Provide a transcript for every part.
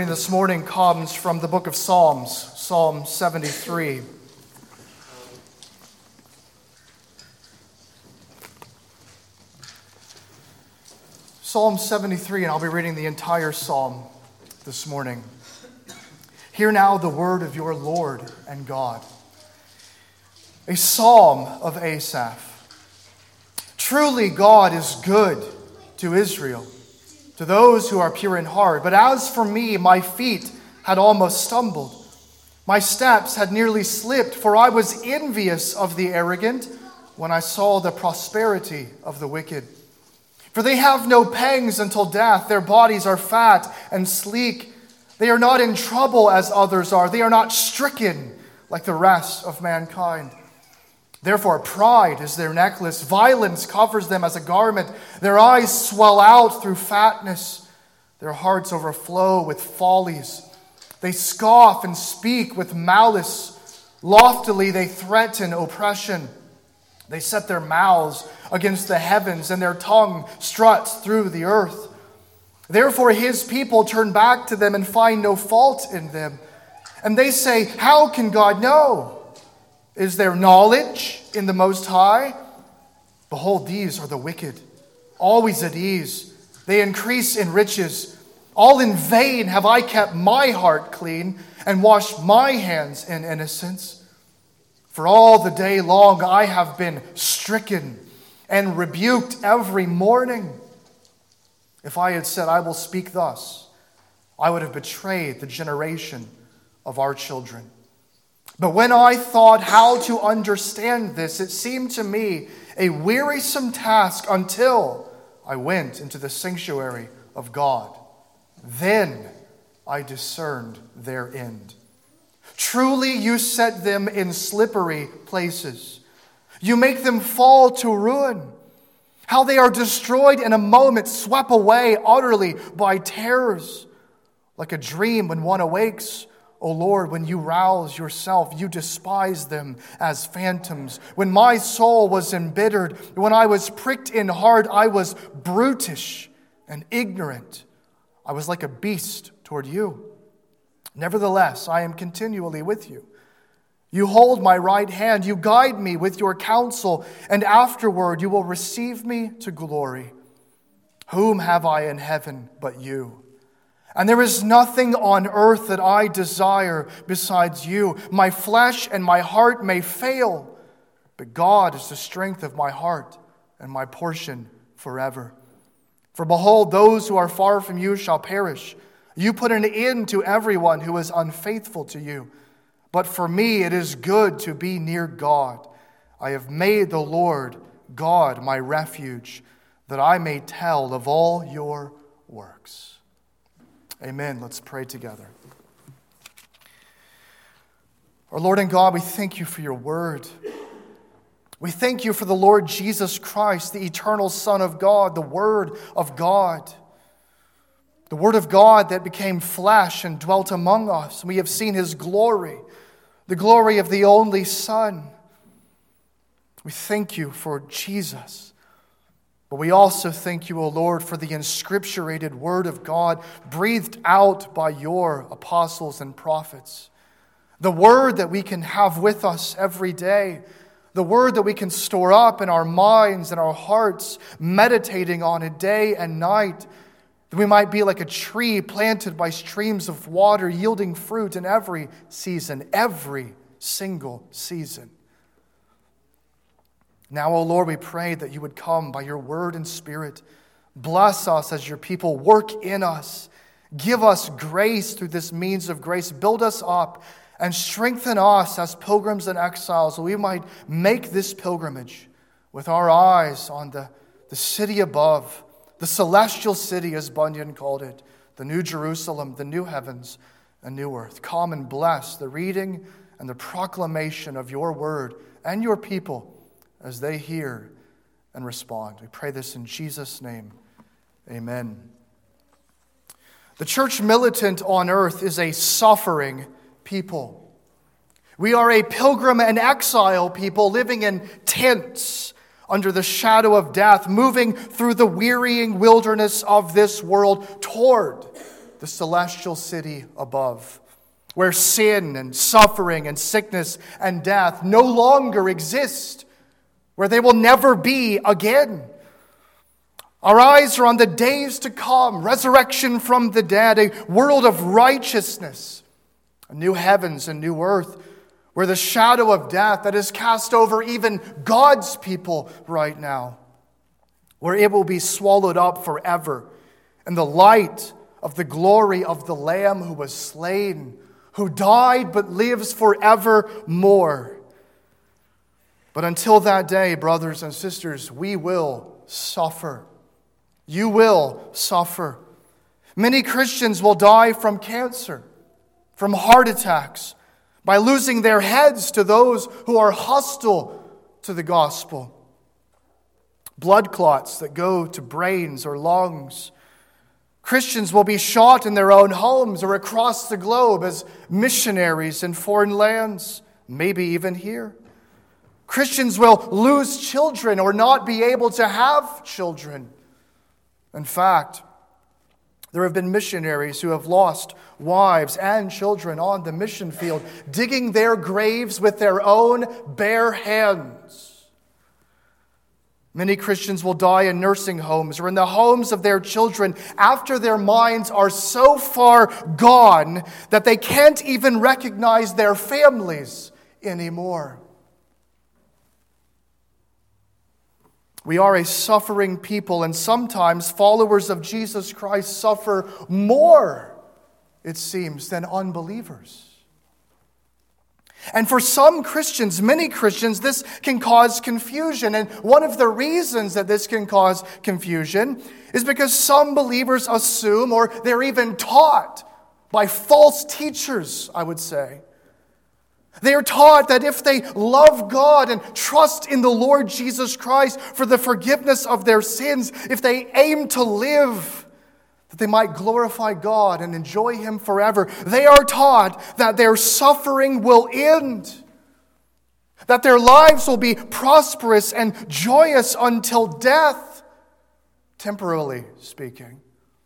This morning comes from the book of Psalms, Psalm 73. Psalm 73, and I'll be reading the entire psalm this morning. Hear now the word of your Lord and God. A psalm of Asaph. Truly God is good to Israel, to those who are pure in heart. But as for me, my feet had almost stumbled. My steps had nearly slipped, for I was envious of the arrogant when I saw the prosperity of the wicked. For they have no pangs until death. Their bodies are fat and sleek. They are not in trouble as others are. They are not stricken like the rest of mankind. Therefore, pride is their necklace. Violence covers them as a garment. Their eyes swell out through fatness. Their hearts overflow with follies. They scoff and speak with malice. Loftily they threaten oppression. They set their mouths against the heavens, and their tongue struts through the earth. Therefore his people turn back to them and find no fault in them. And they say, how can God know? Is there knowledge in the Most High? Behold, these are the wicked, always at ease. They increase in riches. All in vain have I kept my heart clean and washed my hands in innocence. For all the day long I have been stricken and rebuked every morning. If I had said, I will speak thus, I would have betrayed the generation of our children. But when I thought how to understand this, it seemed to me a wearisome task until I went into the sanctuary of God. Then I discerned their end. Truly you set them in slippery places. You make them fall to ruin. How they are destroyed in a moment, swept away utterly by terrors. Like a dream when one awakes, O Lord, when you rouse yourself, you despise them as phantoms. When my soul was embittered, when I was pricked in heart, I was brutish and ignorant. I was like a beast toward you. Nevertheless, I am continually with you. You hold my right hand, you guide me with your counsel, and afterward you will receive me to glory. Whom have I in heaven but you? And there is nothing on earth that I desire besides you. My flesh and my heart may fail, but God is the strength of my heart and my portion forever. For behold, those who are far from you shall perish. You put an end to everyone who is unfaithful to you. But for me it is good to be near God. I have made the Lord God my refuge, that I may tell of all your works. Amen. Let's pray together. Our Lord and God, we thank you for your word. We thank you for the Lord Jesus Christ, the eternal Son of God, the Word of God. The Word of God that became flesh and dwelt among us. We have seen his glory, the glory of the only Son. We thank you for Jesus. But we also thank you, O Lord, for the inscripturated Word of God breathed out by your apostles and prophets. The Word that we can have with us every day. The Word that we can store up in our minds and our hearts, meditating on it day and night. That we might be like a tree planted by streams of water, yielding fruit in every season, every single season. Now, O Lord, we pray that you would come by your word and spirit. Bless us as your people. Work in us. Give us grace through this means of grace. Build us up and strengthen us as pilgrims and exiles so we might make this pilgrimage with our eyes on the city above, the celestial city, as Bunyan called it, the New Jerusalem, the new heavens and new earth. Come and bless the reading and the proclamation of your word and your people as they hear and respond. We pray this in Jesus' name. Amen. The church militant on earth is a suffering people. We are a pilgrim and exile people living in tents under the shadow of death, moving through the wearying wilderness of this world toward the celestial city above, where sin and suffering and sickness and death no longer exist, where they will never be again. Our eyes are on the days to come, resurrection from the dead, a world of righteousness, a new heavens and new earth, where the shadow of death that is cast over even God's people right now, where it will be swallowed up forever in the light of the glory of the Lamb who was slain, who died but lives forevermore. But until that day, brothers and sisters, we will suffer. You will suffer. Many Christians will die from cancer, from heart attacks, by losing their heads to those who are hostile to the gospel. Blood clots that go to brains or lungs. Christians will be shot in their own homes or across the globe as missionaries in foreign lands, maybe even here. Christians will lose children or not be able to have children. In fact, there have been missionaries who have lost wives and children on the mission field, digging their graves with their own bare hands. Many Christians will die in nursing homes or in the homes of their children after their minds are so far gone that they can't even recognize their families anymore. We are a suffering people, and sometimes followers of Jesus Christ suffer more, it seems, than unbelievers. And for some Christians, many Christians, this can cause confusion. And one of the reasons that this can cause confusion is because some believers assume, or they're even taught by false teachers, I would say. They are taught that if they love God and trust in the Lord Jesus Christ for the forgiveness of their sins, if they aim to live, that they might glorify God and enjoy Him forever. They are taught that their suffering will end, that their lives will be prosperous and joyous until death, temporarily speaking.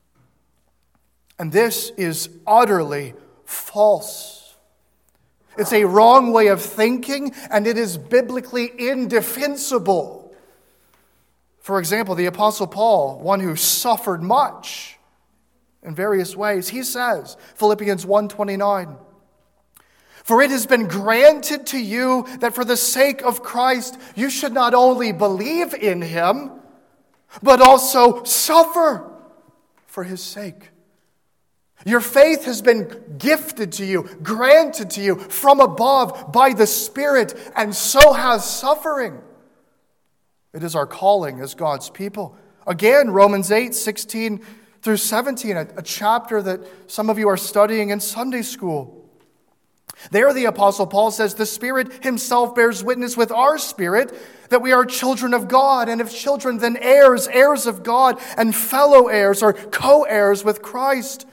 And this is utterly false. It's a wrong way of thinking, and it is biblically indefensible. For example, the Apostle Paul, one who suffered much in various ways, he says, Philippians 1:29, "For it has been granted to you that for the sake of Christ you should not only believe in Him, but also suffer for His sake." Your faith has been gifted to you, granted to you from above by the Spirit, and so has suffering. It is our calling as God's people. Again, Romans 8:16 through 17, a chapter that some of you are studying in Sunday school. There the Apostle Paul says, "The Spirit Himself bears witness with our spirit that we are children of God, and if children, then heirs, heirs of God, and fellow heirs or co-heirs with Christ,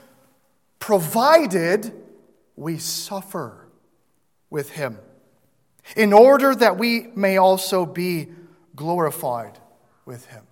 provided we suffer with Him, in order that we may also be glorified with Him."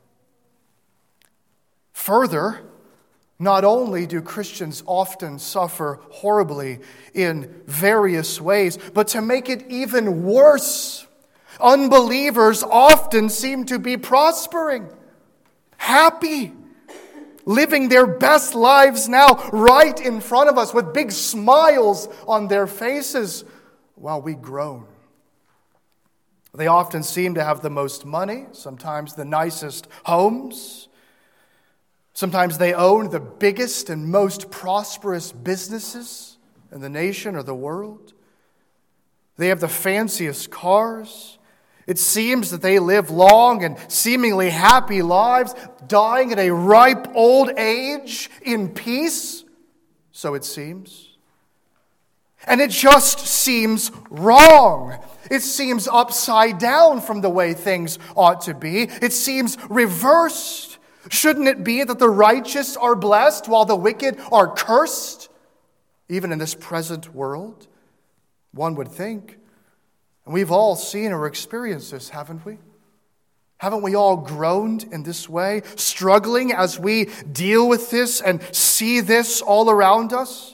Further, not only do Christians often suffer horribly in various ways, but to make it even worse, unbelievers often seem to be prospering, happy, living their best lives now right in front of us with big smiles on their faces while we groan. They often seem to have the most money, sometimes the nicest homes. Sometimes they own the biggest and most prosperous businesses in the nation or the world. They have the fanciest cars. It seems that they live long and seemingly happy lives, dying at a ripe old age in peace, so it seems. And it just seems wrong. It seems upside down from the way things ought to be. It seems reversed. Shouldn't it be that the righteous are blessed while the wicked are cursed, even in this present world? One would think. And we've all seen or experienced this, haven't we? Haven't we all groaned in this way, struggling as we deal with this and see this all around us?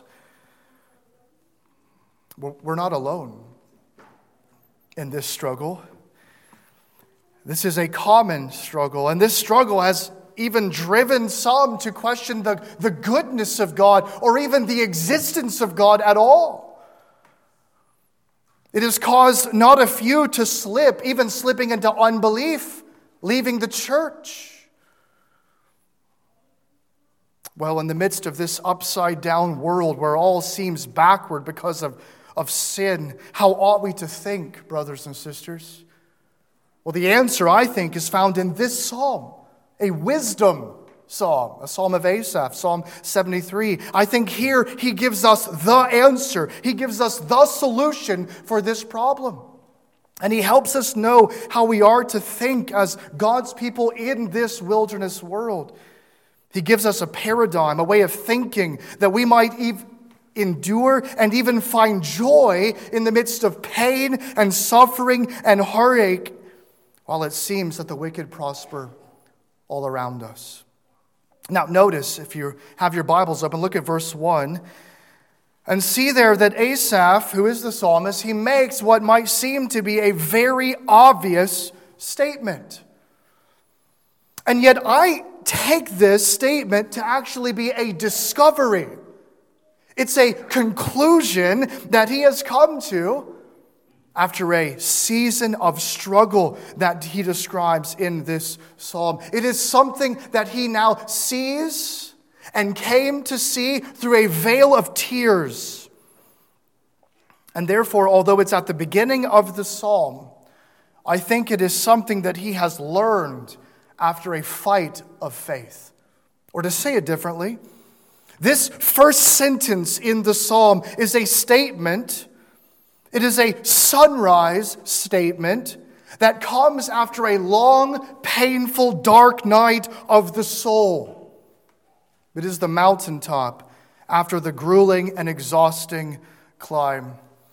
We're not alone in this struggle. This is a common struggle, and this struggle has even driven some to question the goodness of God or even the existence of God at all. It has caused not a few to slip, even slipping into unbelief, leaving the church. Well, in the midst of this upside-down world where all seems backward because of sin, how ought we to think, brothers and sisters? Well, the answer, I think, is found in this psalm, a wisdom psalm, a psalm of Asaph, Psalm 73. I think here he gives us the answer. He gives us the solution for this problem. And he helps us know how we are to think as God's people in this wilderness world. He gives us a paradigm, a way of thinking that we might endure and even find joy in the midst of pain and suffering and heartache, while it seems that the wicked prosper all around us. Now notice, if you have your Bibles open, look at verse 1 and see there that Asaph, who is the psalmist, he makes what might seem to be a very obvious statement. And yet I take this statement to actually be a discovery. It's a conclusion that he has come to after a season of struggle that he describes in this psalm. It is something that he now sees and came to see through a veil of tears. And therefore, although it's at the beginning of the psalm, I think it is something that he has learned after a fight of faith. Or to say it differently, this first sentence in the psalm is a statement. It is a sunrise statement that comes after a long, painful, dark night of the soul. It is the mountaintop after the grueling and exhausting climb.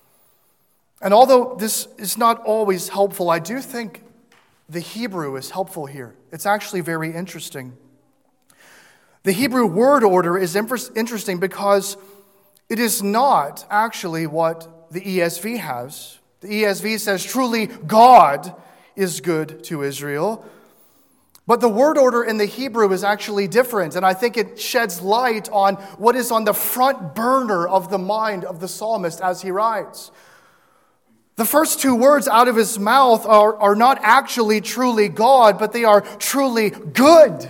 And although this is not always helpful, I do think the Hebrew is helpful here. It's actually very interesting. The Hebrew word order is interesting because it is not actually what the ESV has. The ESV says, truly God is good to Israel. But the word order in the Hebrew is actually different, and I think it sheds light on what is on the front burner of the mind of the psalmist as he writes. The first two words out of his mouth are not actually truly God, but they are truly good.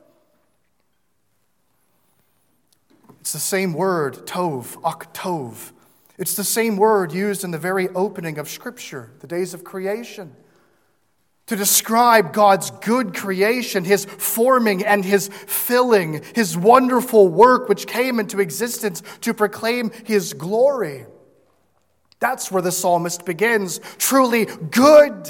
It's the same word, tov, aktov. It's the same word used in the very opening of Scripture, the days of creation, to describe God's good creation, His forming and His filling, His wonderful work which came into existence to proclaim His glory. That's where the psalmist begins, truly good.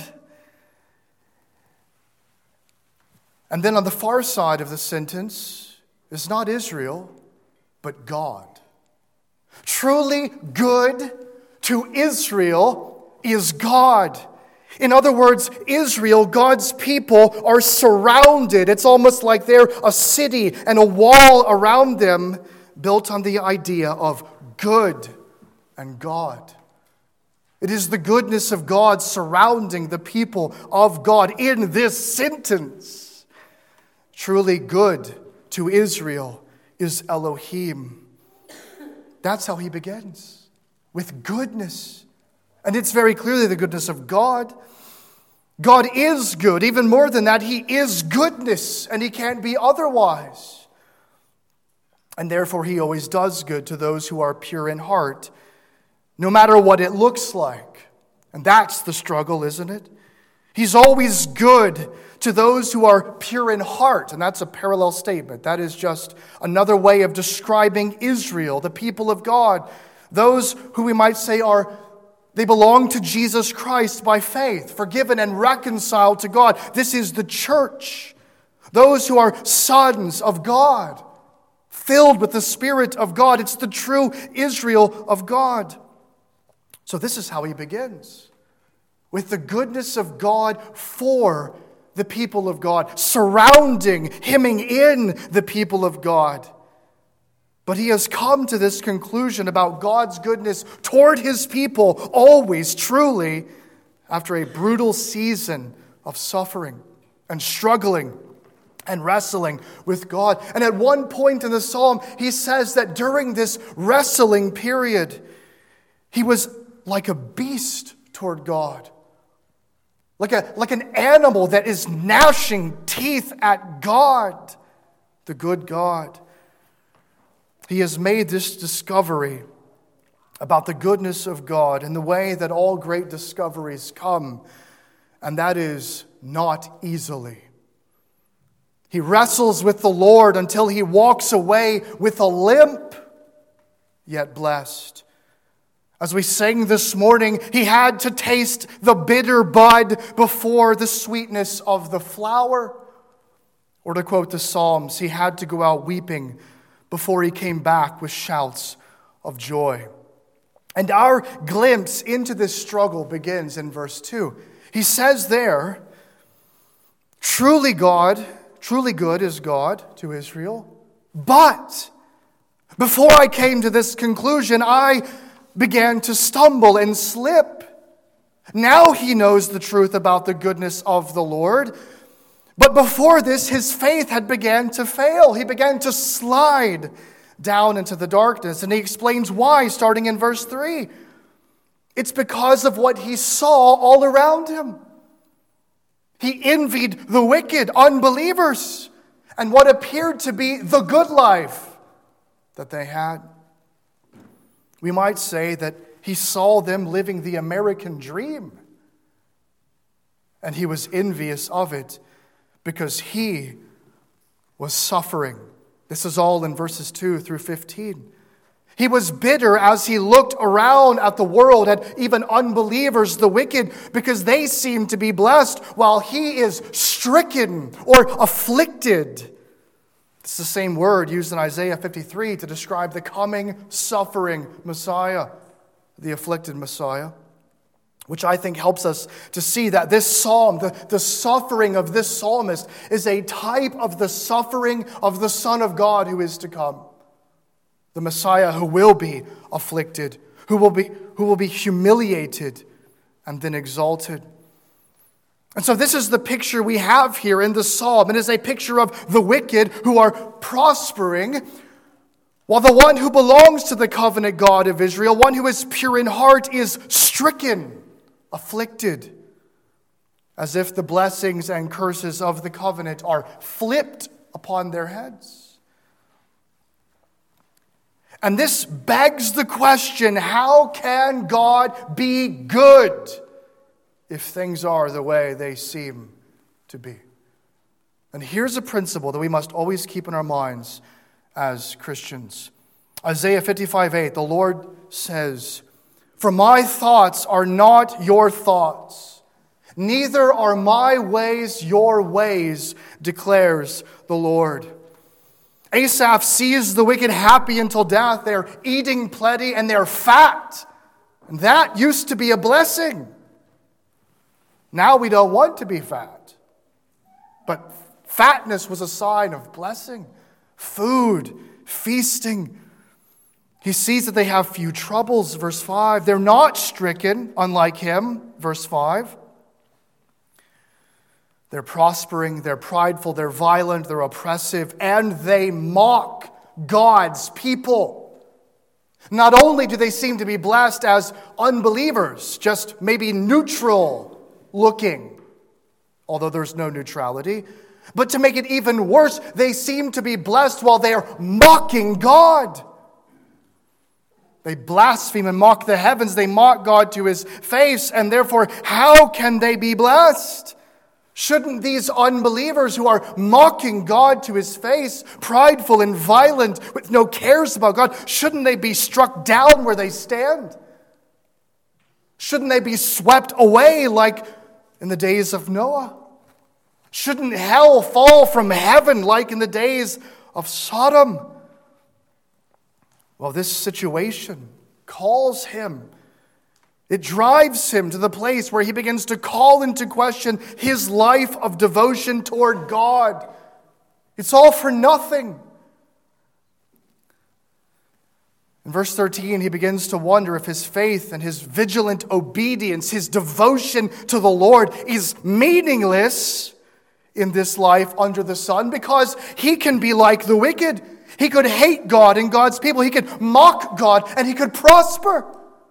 And then on the far side of the sentence is not Israel, but God. Truly good to Israel is God. In other words, Israel, God's people, are surrounded. It's almost like they're a city and a wall around them built on the idea of good and God. It is the goodness of God surrounding the people of God in this sentence. Truly good to Israel is Elohim. That's how he begins, with goodness. And it's very clearly the goodness of God. God is good. Even more than that, He is goodness, and He can't be otherwise. And therefore, He always does good to those who are pure in heart, no matter what it looks like. And that's the struggle, isn't it? He's always good to those who are pure in heart. And that's a parallel statement. That is just another way of describing Israel, the people of God. Those who we might say they belong to Jesus Christ by faith, forgiven and reconciled to God. This is the church. Those who are sons of God, filled with the Spirit of God. It's the true Israel of God. So this is how he begins. With the goodness of God for the people of God, surrounding, hemming in the people of God. But he has come to this conclusion about God's goodness toward his people, always, truly, after a brutal season of suffering and struggling and wrestling with God. And at one point in the psalm, he says that during this wrestling period, he was like a beast toward God. Like an animal that is gnashing teeth at God, the good God. He has made this discovery about the goodness of God in the way that all great discoveries come, and that is not easily. He wrestles with the Lord until he walks away with a limp, yet blessed. As we sang this morning, he had to taste the bitter bud before the sweetness of the flower. Or to quote the Psalms, he had to go out weeping before he came back with shouts of joy. And our glimpse into this struggle begins in verse 2. He says there, truly good is God to Israel, but before I came to this conclusion, I began to stumble and slip. Now he knows the truth about the goodness of the Lord. But before this, his faith had began to fail. He began to slide down into the darkness. And he explains why, starting in verse 3. It's because of what he saw all around him. He envied the wicked, unbelievers, and what appeared to be the good life that they had. We might say that he saw them living the American dream, and he was envious of it because he was suffering. This is all in verses 2 through 15. He was bitter as he looked around at the world, at even unbelievers, the wicked, because they seemed to be blessed while he is stricken or afflicted. It's the same word used in Isaiah 53 to describe the coming, suffering Messiah, the afflicted Messiah, which I think helps us to see that this psalm, the suffering of this psalmist, is a type of the suffering of the Son of God who is to come. The Messiah who will be afflicted, who will be humiliated and then exalted. And so this is the picture we have here in the psalm. It is a picture of the wicked who are prospering, while the one who belongs to the covenant God of Israel, one who is pure in heart, is stricken, afflicted, as if the blessings and curses of the covenant are flipped upon their heads. And this begs the question, how can God be good if things are the way they seem to be? And here's a principle that we must always keep in our minds as Christians. Isaiah 55:8, the Lord says, "For my thoughts are not your thoughts, neither are my ways your ways, declares the Lord." Asaph sees the wicked happy until death. They're eating plenty and they're fat. And that used to be a blessing. Now we don't want to be fat. But fatness was a sign of blessing. Food, feasting. He sees that they have few troubles, verse 5. They're not stricken, unlike him, verse 5. They're prospering, they're prideful, they're violent, they're oppressive, and they mock God's people. Not only do they seem to be blessed as unbelievers, just maybe neutral looking, although there's no neutrality, but to make it even worse, they seem to be blessed while they are mocking God. They blaspheme and mock the heavens. They mock God to his face, and therefore, how can they be blessed? Shouldn't these unbelievers who are mocking God to his face, prideful and violent, with no cares about God, shouldn't they be struck down where they stand? Shouldn't they be swept away like in the days of Noah? Shouldn't hell fall from heaven like in the days of Sodom? Well, this situation calls him It drives him to the place where he begins to call into question his life of devotion toward God. It's all for nothing. In verse 13, he begins to wonder if his faith and his vigilant obedience, his devotion to the Lord is meaningless in this life under the sun, because he can be like the wicked. He could hate God and God's people. He could mock God and he could prosper.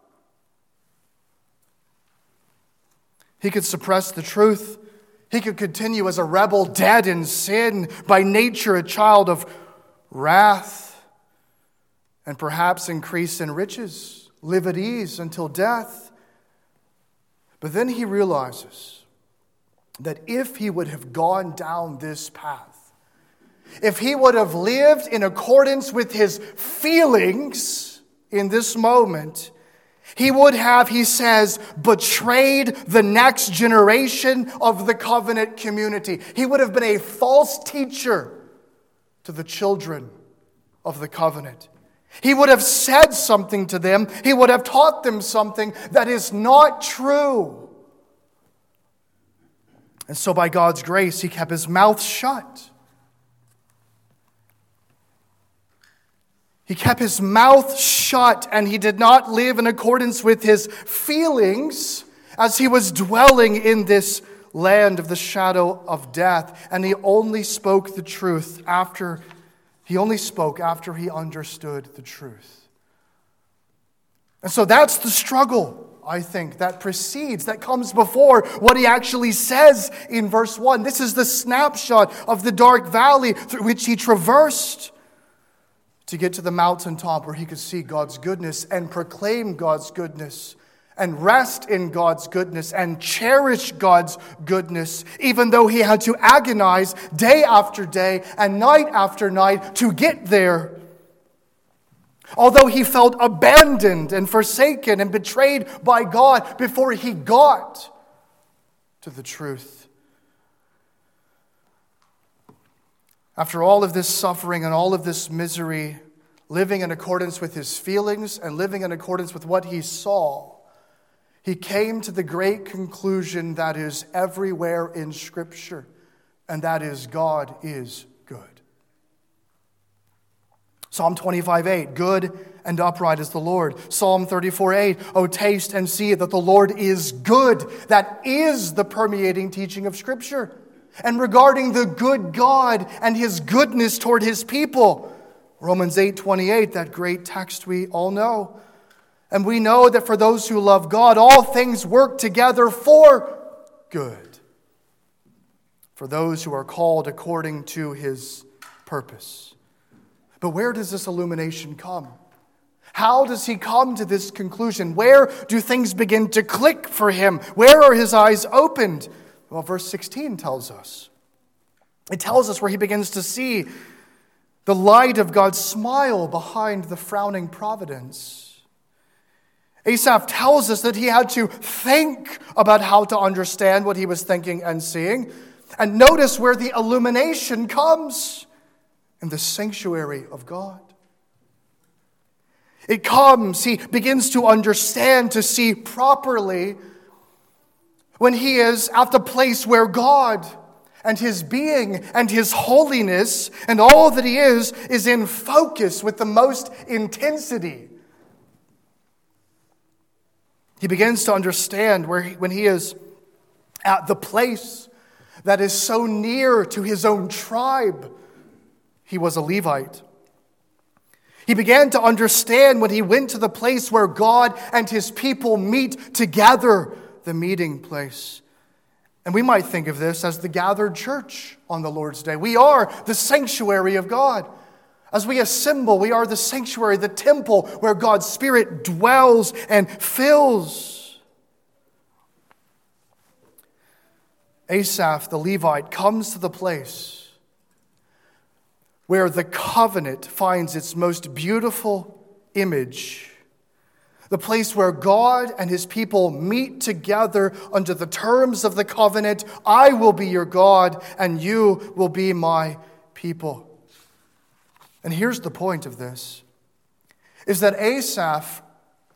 He could suppress the truth. He could continue as a rebel, dead in sin, by nature a child of wrath, and perhaps increase in riches, live at ease until death. But then he realizes that if he would have gone down this path, if he would have lived in accordance with his feelings in this moment, he would have, he says, betrayed the next generation of the covenant community. He would have been a false teacher to the children of the covenant. He would have said something to them. He would have taught them something that is not true. And so by God's grace, he kept his mouth shut. He kept his mouth shut, and he did not live in accordance with his feelings as he was dwelling in this land of the shadow of death. And he only spoke the truth after he understood the truth. And so that's the struggle, I think, that comes before what he actually says in verse 1. This is the snapshot of the dark valley through which he traversed to get to the mountaintop where he could see God's goodness and proclaim God's goodness and rest in God's goodness and cherish God's goodness, even though he had to agonize day after day and night after night to get there. Although he felt abandoned and forsaken and betrayed by God before he got to the truth. After all of this suffering and all of this misery, living in accordance with his feelings and living in accordance with what he saw, he came to the great conclusion that is everywhere in Scripture, and that is God is good. Psalm 25:8, good and upright is the Lord. Psalm 34:8, oh, taste and see that the Lord is good. That is the permeating teaching of Scripture. And regarding the good God and his goodness toward his people, Romans 8:28, that great text we all know. And we know that for those who love God, all things work together for good, for those who are called according to his purpose. But where does this illumination come? How does he come to this conclusion? Where do things begin to click for him? Where are his eyes opened? Well, verse 16 tells us. It tells us where he begins to see the light of God's smile behind the frowning providence. Asaph tells us that he had to think about how to understand what he was thinking and seeing. And notice where the illumination comes: in the sanctuary of God. It comes, he begins to understand, to see properly, when he is at the place where God and his being and his holiness and all that he is in focus with the most intensity. He begins to understand when he is at the place that is so near to his own tribe. He was a Levite. He began to understand when he went to the place where God and his people meet together, the meeting place. And we might think of this as the gathered church on the Lord's Day. We are the sanctuary of God. As we assemble, we are the sanctuary, the temple where God's Spirit dwells and fills. Asaph, the Levite, comes to the place where the covenant finds its most beautiful image. The place where God and his people meet together under the terms of the covenant. I will be your God and you will be my people. And here's the point of this, is that Asaph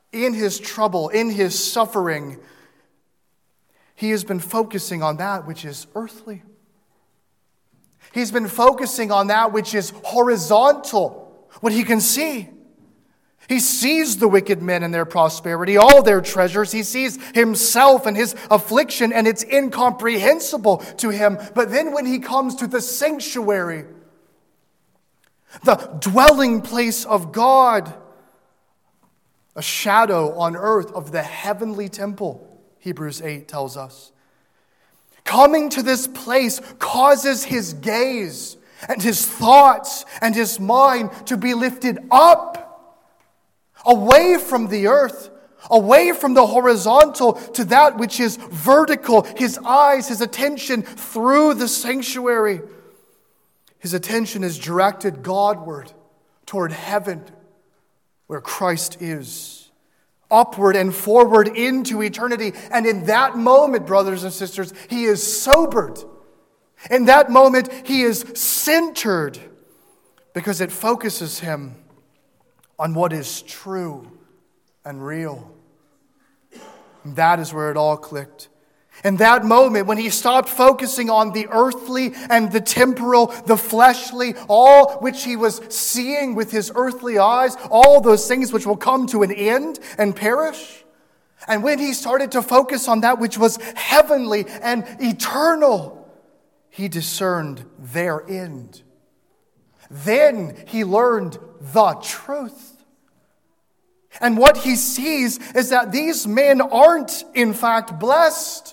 in his trouble, in his suffering, he has been focusing on that which is earthly. He's been focusing on that which is horizontal, what he can see. He sees the wicked men and their prosperity, all their treasures. He sees himself and his affliction, and it's incomprehensible to him. But then when he comes to the sanctuary, the dwelling place of God, a shadow on earth of the heavenly temple, Hebrews 8 tells us. Coming to this place causes his gaze and his thoughts and his mind to be lifted up, away from the earth, away from the horizontal to that which is vertical. His eyes, his attention through the sanctuary. His attention is directed Godward, toward heaven, where Christ is, upward and forward into eternity. And in that moment, brothers and sisters, he is sobered. In that moment, he is centered, because it focuses him on what is true and real. And that is where it all clicked. In that moment, when he stopped focusing on the earthly and the temporal, the fleshly, all which he was seeing with his earthly eyes, all those things which will come to an end and perish. And when he started to focus on that which was heavenly and eternal, he discerned their end. Then he learned the truth. And what he sees is that these men aren't, in fact, blessed.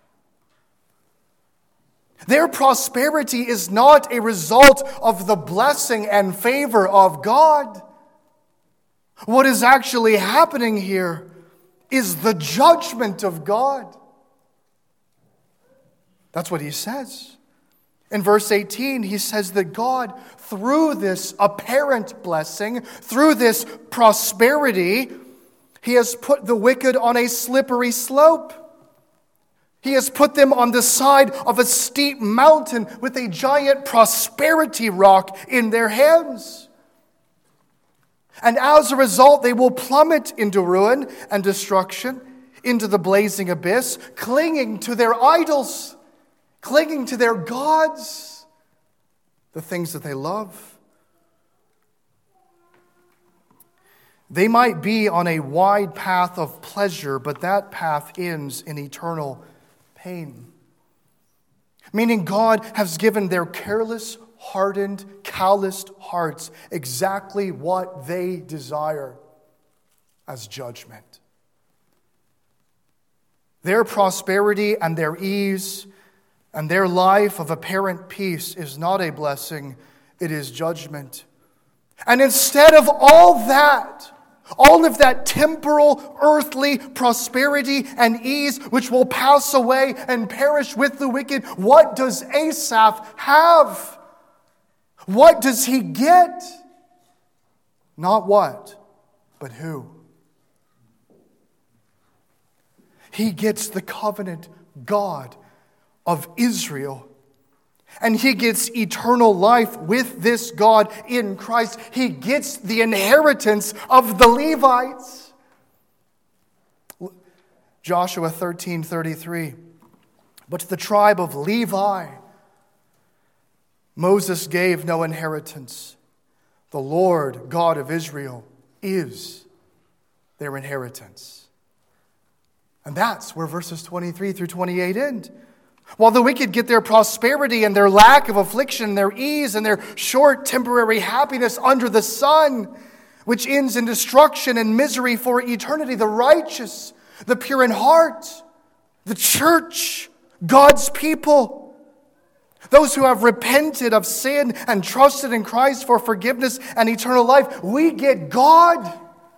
Their prosperity is not a result of the blessing and favor of God. What is actually happening here is the judgment of God. That's what he says. In verse 18, he says that God, through this apparent blessing, through this prosperity, he has put the wicked on a slippery slope. He has put them on the side of a steep mountain with a giant prosperity rock in their hands. And as a result, they will plummet into ruin and destruction, into the blazing abyss, clinging to their idols, clinging to their gods, the things that they love. They might be on a wide path of pleasure, but that path ends in eternal pain. Meaning God has given their careless, hardened, calloused hearts exactly what they desire as judgment. Their prosperity and their ease and their life of apparent peace is not a blessing, it is judgment. And instead of all of that temporal, earthly prosperity and ease which will pass away and perish with the wicked, what does Asaph have? What does he get? Not what, but who? He gets the covenant God of Israel. And he gets eternal life with this God in Christ. He gets the inheritance of the Levites. Joshua 13:33. But to the tribe of Levi, Moses gave no inheritance. The Lord God of Israel is their inheritance. And that's where verses 23 through 28 end. While the wicked get their prosperity and their lack of affliction, their ease and their short temporary happiness under the sun, which ends in destruction and misery for eternity, the righteous, the pure in heart, the church, God's people, those who have repented of sin and trusted in Christ for forgiveness and eternal life, we get God.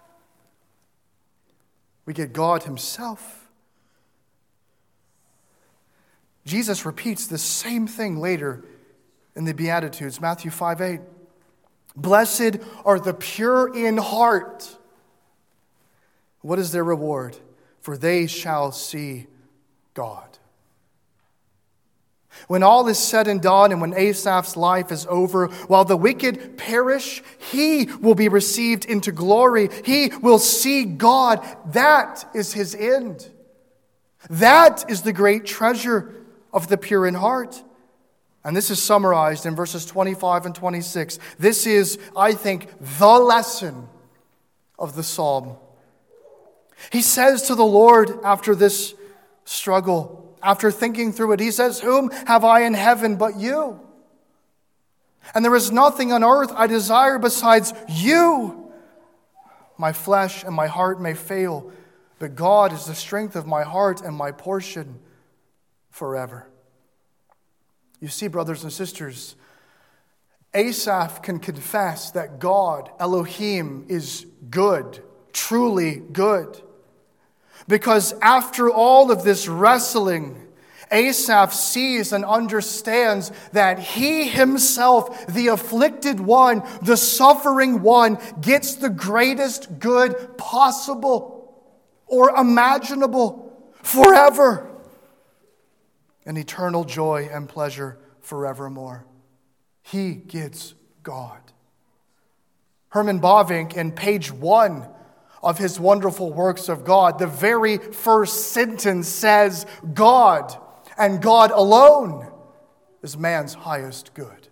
We get God himself. Jesus repeats the same thing later in the Beatitudes, Matthew 5:8. Blessed are the pure in heart. What is their reward? For they shall see God. When all is said and done, and when Asaph's life is over, while the wicked perish, he will be received into glory. He will see God. That is his end. That is the great treasure of the pure in heart. And this is summarized in verses 25 and 26. This is, I think, the lesson of the psalm. He says to the Lord after this struggle, after thinking through it, he says, "Whom have I in heaven but you? And there is nothing on earth I desire besides you. My flesh and my heart may fail, but God is the strength of my heart and my portion forever." You see, brothers and sisters, Asaph can confess that God, Elohim, is good, truly good. Because after all of this wrestling, Asaph sees and understands that he himself, the afflicted one, the suffering one, gets the greatest good possible or imaginable forever. An eternal joy and pleasure forevermore. He gets God. Herman Bavinck, in page 1 of his wonderful works of God, the very first sentence says, "God and God alone is man's highest good."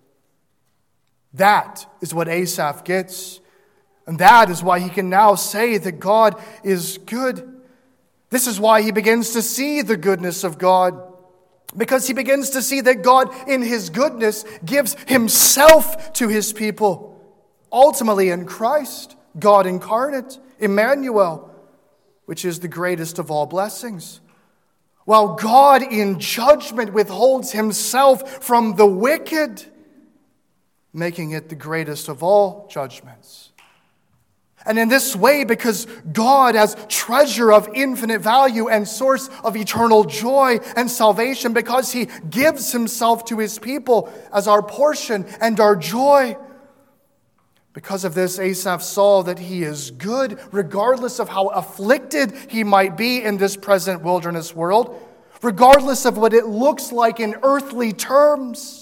That is what Asaph gets. And that is why he can now say that God is good. This is why he begins to see the goodness of God. Because he begins to see that God, in his goodness, gives himself to his people. Ultimately in Christ, God incarnate, Emmanuel, which is the greatest of all blessings. While God in judgment withholds himself from the wicked, making it the greatest of all judgments. And in this way, because God, as treasure of infinite value and source of eternal joy and salvation, because he gives himself to his people as our portion and our joy, because of this, Asaph saw that he is good, regardless of how afflicted he might be in this present wilderness world, regardless of what it looks like in earthly terms.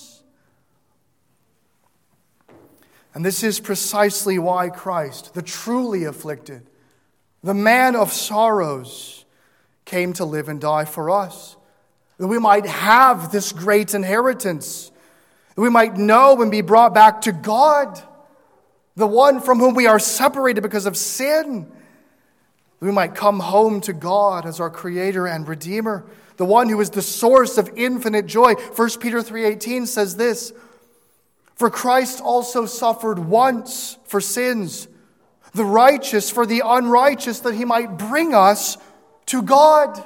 And this is precisely why Christ, the truly afflicted, the man of sorrows, came to live and die for us, that we might have this great inheritance, that we might know and be brought back to God, the one from whom we are separated because of sin. We might come home to God as our Creator and Redeemer, the one who is the source of infinite joy. 1 Peter 3:18 says this, "For Christ also suffered once for sins, the righteous for the unrighteous, that he might bring us to God."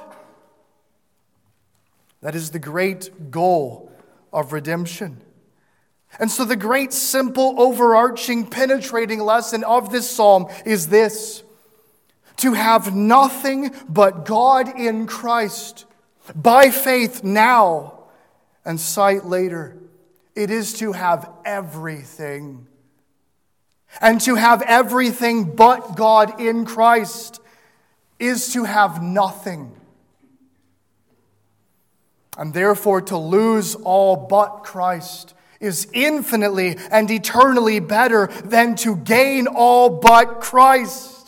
That is the great goal of redemption. And so the great, simple, overarching, penetrating lesson of this psalm is this: to have nothing but God in Christ, by faith now and sight later. It is to have everything. And to have everything but God in Christ is to have nothing. And therefore, to lose all but Christ is infinitely and eternally better than to gain all but Christ.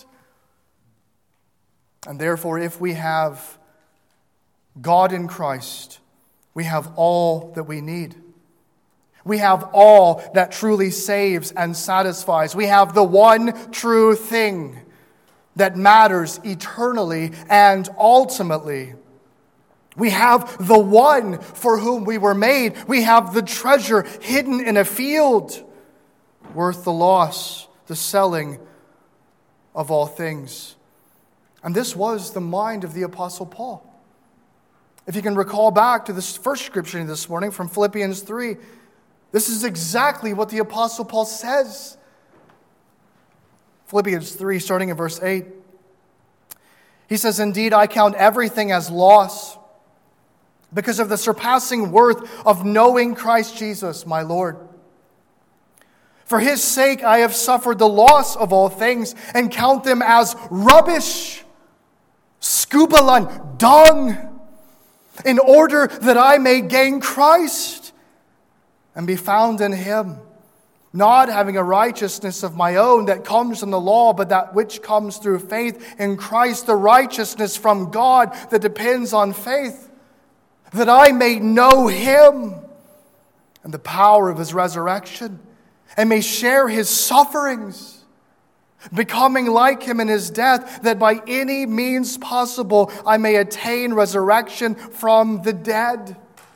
And therefore, if we have God in Christ, we have all that we need. We have all that truly saves and satisfies. We have the one true thing that matters eternally and ultimately. We have the one for whom we were made. We have the treasure hidden in a field, worth the loss, the selling of all things. And this was the mind of the Apostle Paul. If you can recall back to this first scripture this morning from Philippians 3, this is exactly what the Apostle Paul says. Philippians 3, starting in verse 8. He says, "Indeed, I count everything as loss because of the surpassing worth of knowing Christ Jesus, my Lord. For his sake I have suffered the loss of all things and count them as rubbish, scubalon, dung, in order that I may gain Christ and be found in him, not having a righteousness of my own that comes from the law, but that which comes through faith in Christ, the righteousness from God that depends on faith, that I may know him and the power of his resurrection, and may share his sufferings, becoming like him in his death, that by any means possible I may attain resurrection from the dead.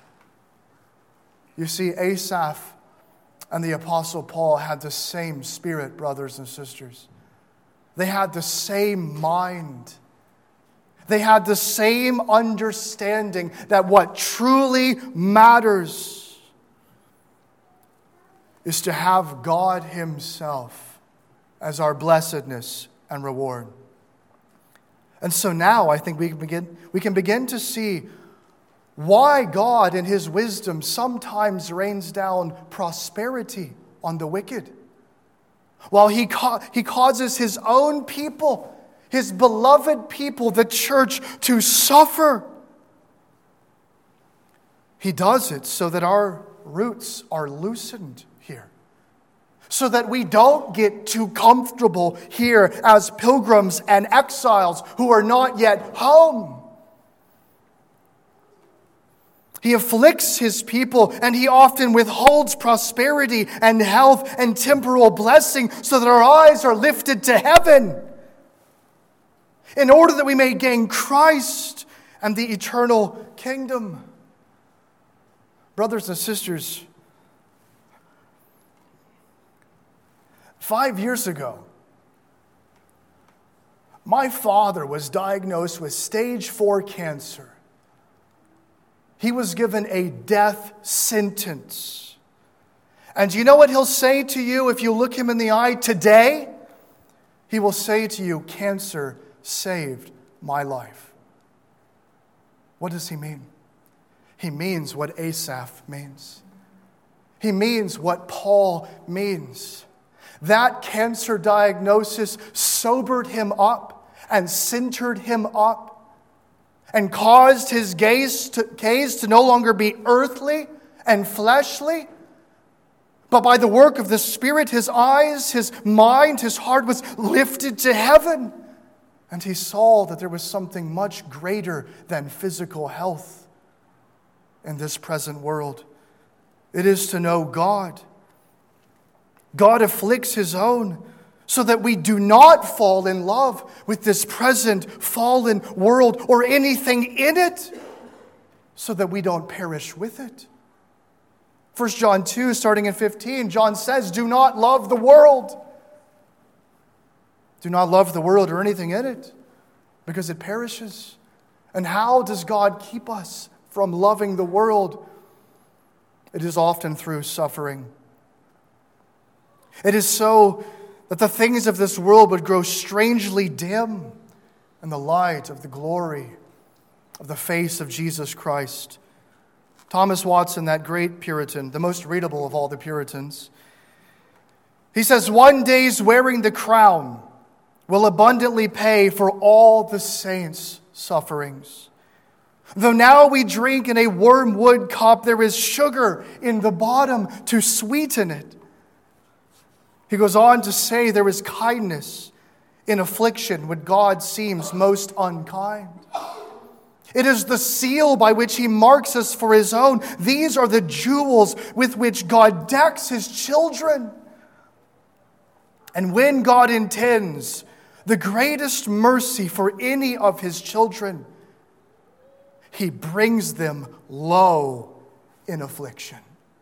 You see, Asaph and the Apostle Paul had the same spirit, brothers and sisters. They had the same mind. They had the same understanding that what truly matters is to have God himself as our blessedness and reward. And so now I think we can begin to see why God in his wisdom sometimes rains down prosperity on the wicked, while he causes his own people, his beloved people, the church, to suffer. He does it so that our roots are loosened here, so that we don't get too comfortable here as pilgrims and exiles who are not yet home. He afflicts his people, and he often withholds prosperity and health and temporal blessing so that our eyes are lifted to heaven, in order that we may gain Christ and the eternal kingdom. Brothers and sisters, 5 years ago, my father was diagnosed with stage 4 cancer. He was given a death sentence. And you know what he'll say to you if you look him in the eye today? He will say to you, "Cancer saved my life." What does he mean? He means what Asaph means. He means what Paul means. That cancer diagnosis sobered him up and centered him up, and caused his gaze to no longer be earthly and fleshly, but by the work of the Spirit, his eyes, his mind, his heart was lifted to heaven. And he saw that there was something much greater than physical health in this present world. It is to know God. God afflicts his own, so that we do not fall in love with this present fallen world or anything in it, so that we don't perish with it. 1 John 2, starting in 15, John says, "Do not love the world. Do not love the world or anything in it, because it perishes." And how does God keep us from loving the world? It is often through suffering. It is so that the things of this world would grow strangely dim in the light of the glory of the face of Jesus Christ. Thomas Watson, that great Puritan, the most readable of all the Puritans, he says, "One day's wearing the crown will abundantly pay for all the saints' sufferings. Though now we drink in a wormwood cup, there is sugar in the bottom to sweeten it." He goes on to say there is kindness in affliction when God seems most unkind. It is the seal by which he marks us for his own. These are the jewels with which God decks his children. And when God intends the greatest mercy for any of his children, he brings them low in affliction.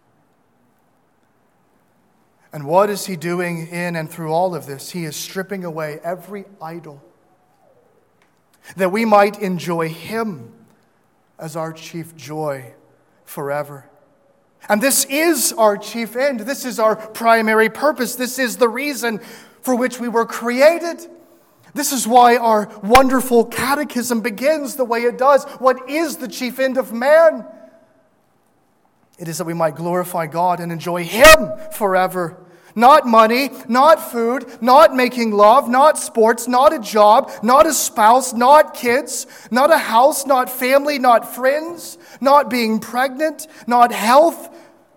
And what is he doing in and through all of this? He is stripping away every idol, that we might enjoy him as our chief joy forever. And this is our chief end. This is our primary purpose. This is the reason for which we were created. This is why our wonderful catechism begins the way it does. What is the chief end of man? It is that we might glorify God and enjoy him forever. Not money, not food, not making love, not sports, not a job, not a spouse, not kids, not a house, not family, not friends, not being pregnant, not health.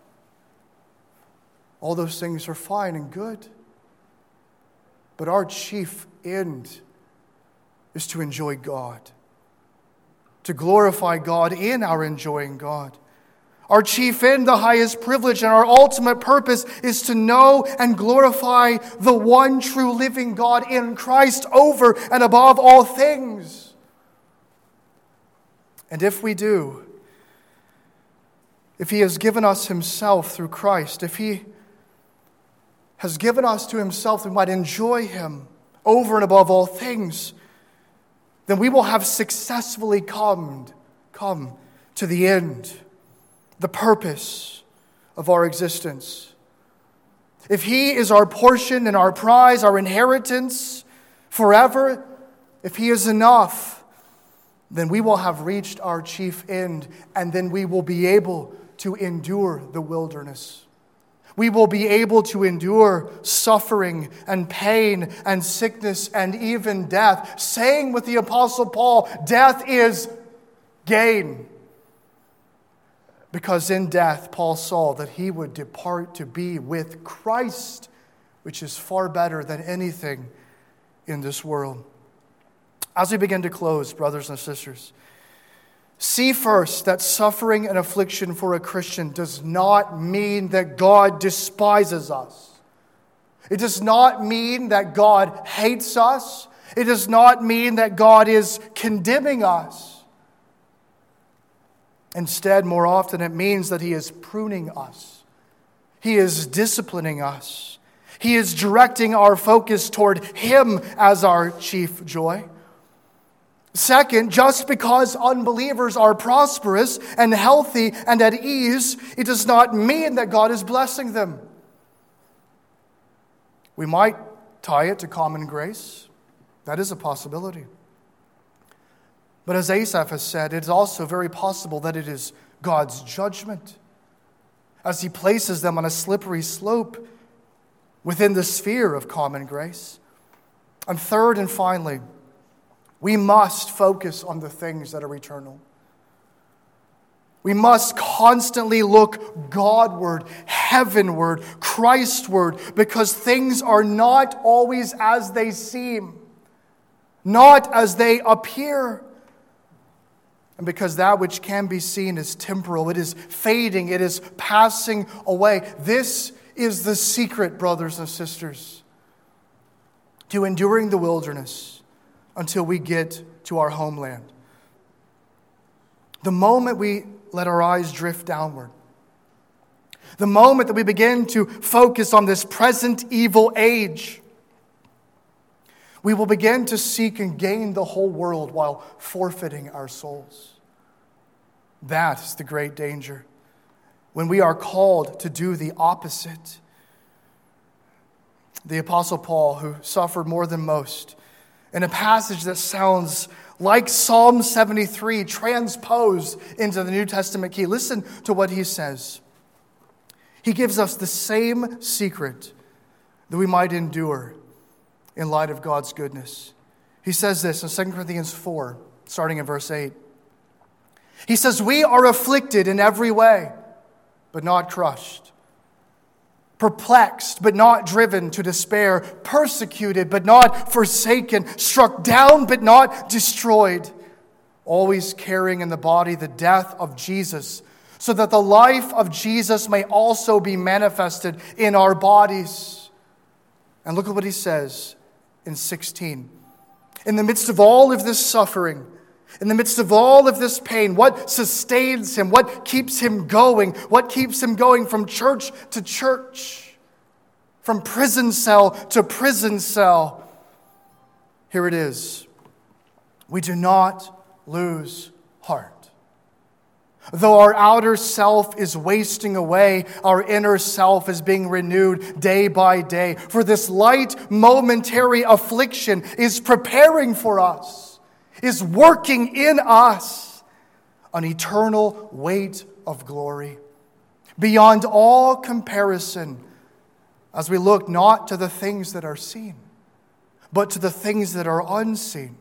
All those things are fine and good. But our chief end is to enjoy God, to glorify God in our enjoying God. Our chief end, the highest privilege, and our ultimate purpose is to know and glorify the one true living God in Christ over and above all things. And if we do, if He has given us Himself through Christ, if He has given us to Himself that we might enjoy Him over and above all things, then we will have successfully come to the end, the purpose of our existence. If He is our portion and our prize, our inheritance forever, if He is enough, then we will have reached our chief end, and then we will be able to endure the wilderness. We will be able to endure suffering and pain and sickness and even death, saying with the Apostle Paul, death is gain. Because in death, Paul saw that he would depart to be with Christ, which is far better than anything in this world. As we begin to close, brothers and sisters, see first that suffering and affliction for a Christian does not mean that God despises us. It does not mean that God hates us. It does not mean that God is condemning us. Instead, more often, it means that He is pruning us. He is disciplining us. He is directing our focus toward Him as our chief joy. Second, just because unbelievers are prosperous and healthy and at ease, it does not mean that God is blessing them. We might tie it to common grace. That is a possibility. But as Asaph has said, it is also very possible that it is God's judgment as He places them on a slippery slope within the sphere of common grace. And third and finally, we must focus on the things that are eternal. We must constantly look Godward, heavenward, Christward, because things are not always as they seem, not as they appear. And because that which can be seen is temporal, it is fading, it is passing away. This is the secret, brothers and sisters, to enduring the wilderness until we get to our homeland. The moment we let our eyes drift downward, the moment that we begin to focus on this present evil age, we will begin to seek and gain the whole world while forfeiting our souls. That is the great danger. When we are called to do the opposite. The Apostle Paul, who suffered more than most, in a passage that sounds like Psalm 73 transposed into the New Testament key. Listen to what he says. He gives us the same secret that we might endure in light of God's goodness. He says this in 2 Corinthians 4, starting in verse 8. He says, we are afflicted in every way, but not crushed. Perplexed, but not driven to despair. Persecuted, but not forsaken. Struck down, but not destroyed. Always carrying in the body the death of Jesus, so that the life of Jesus may also be manifested in our bodies. And look at what he says in 16. In the midst of all of this suffering, in the midst of all of this pain, what sustains him? What keeps him going? What keeps him going from church to church? From prison cell to prison cell? Here it is. We do not lose heart. Though our outer self is wasting away, our inner self is being renewed day by day. For this light, momentary affliction is preparing for us, is working in us an eternal weight of glory beyond all comparison as we look not to the things that are seen, but to the things that are unseen.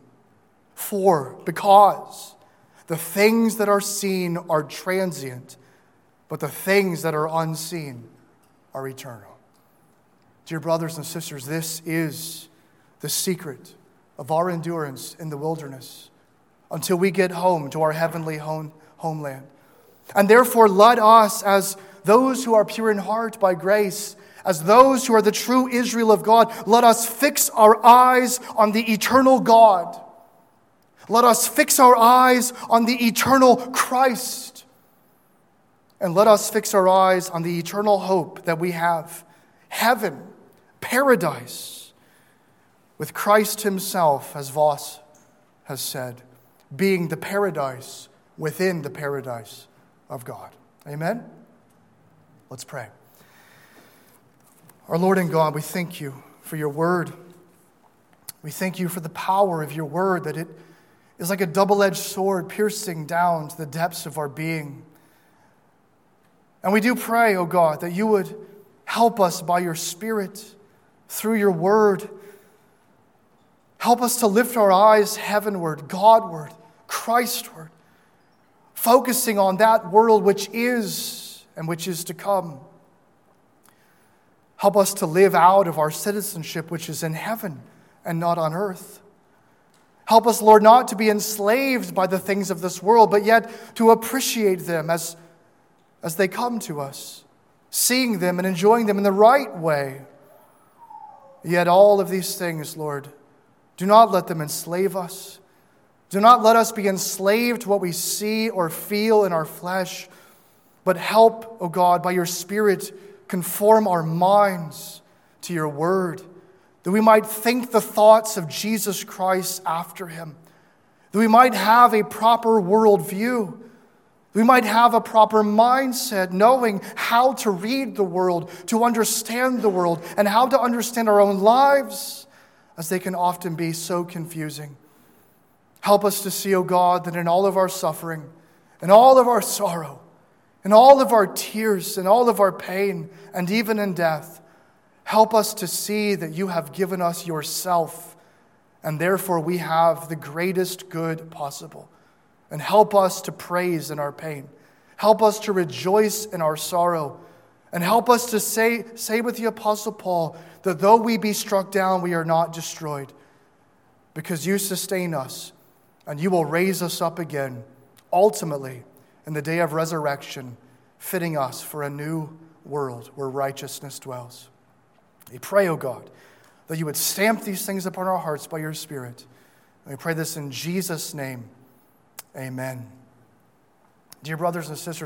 Because the things that are seen are transient, but the things that are unseen are eternal. Dear brothers and sisters, this is the secret of our endurance in the wilderness until we get home to our heavenly homeland. And therefore, let us, as those who are pure in heart by grace, as those who are the true Israel of God, let us fix our eyes on the eternal God. Let us fix our eyes on the eternal Christ. And let us fix our eyes on the eternal hope that we have. Heaven, paradise, with Christ himself, as Voss has said, being the paradise within the paradise of God. Amen? Let's pray. Our Lord and God, we thank you for your word. We thank you for the power of your word, that it is like a double-edged sword piercing down to the depths of our being. And we do pray, O God, that you would help us by your Spirit through your word. Help us to lift our eyes heavenward, Godward, Christward, focusing on that world which is and which is to come. Help us to live out of our citizenship which is in heaven and not on earth. Help us, Lord, not to be enslaved by the things of this world, but yet to appreciate them as they come to us, seeing them and enjoying them in the right way. Yet all of these things, Lord, do not let them enslave us. Do not let us be enslaved to what we see or feel in our flesh, but help, O God, by your Spirit, conform our minds to your word, that we might think the thoughts of Jesus Christ after him, that we might have a proper worldview, we might have a proper mindset, knowing how to read the world, to understand the world, and how to understand our own lives, as they can often be so confusing. Help us to see, O God, that in all of our suffering, in all of our sorrow, in all of our tears, in all of our pain, and even in death, help us to see that you have given us yourself, and therefore we have the greatest good possible. And help us to praise in our pain. Help us to rejoice in our sorrow. And help us to say with the Apostle Paul that though we be struck down, we are not destroyed, because you sustain us, and you will raise us up again, ultimately, in the day of resurrection, fitting us for a new world where righteousness dwells. We pray, O God, that you would stamp these things upon our hearts by your Spirit. And we pray this in Jesus' name. Amen. Dear brothers and sisters,